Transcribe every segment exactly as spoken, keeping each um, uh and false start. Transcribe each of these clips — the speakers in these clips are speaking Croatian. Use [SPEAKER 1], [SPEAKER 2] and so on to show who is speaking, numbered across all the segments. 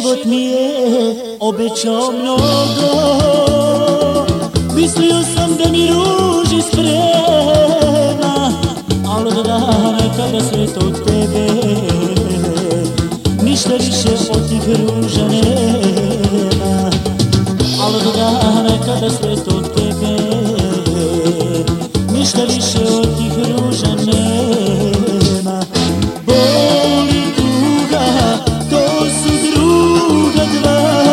[SPEAKER 1] život mi je obećao mnogo. Mislio sam da mi ruži sprema, al od dana kada svet od tebe ništa više od tih ruža nema. Al od dana kada svet od tebe ništa više od tih ruža nema. Boli tuga, to su druga dva,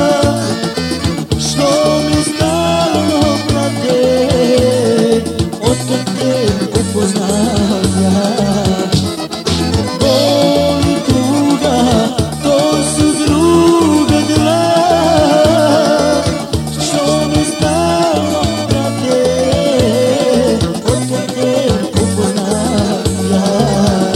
[SPEAKER 1] što me stalno prate otkad te upoznam ja. Boli tuga, to su druga dva, što me stalno prate otkad te upoznam ja.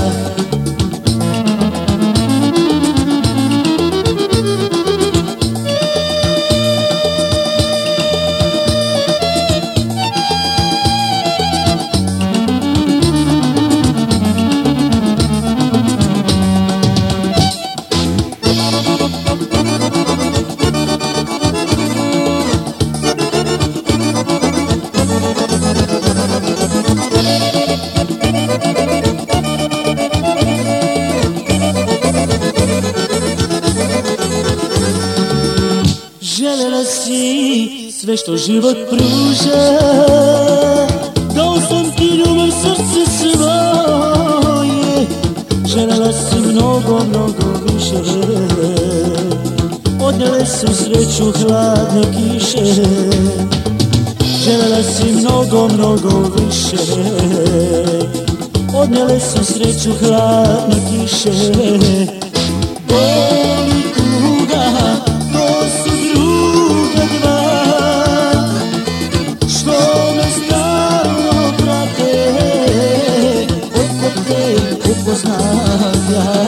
[SPEAKER 1] Željela si sve što život pruža, dao sam ti ljubav srce svoje. Željela si mnogo, mnogo više, odnele su sreću hladne kiše. Željela si mnogo, mnogo više, odnele su sreću hladne kiše. Boli tuga, to su druga dva, što me stalno prate otkad te upoznam ja.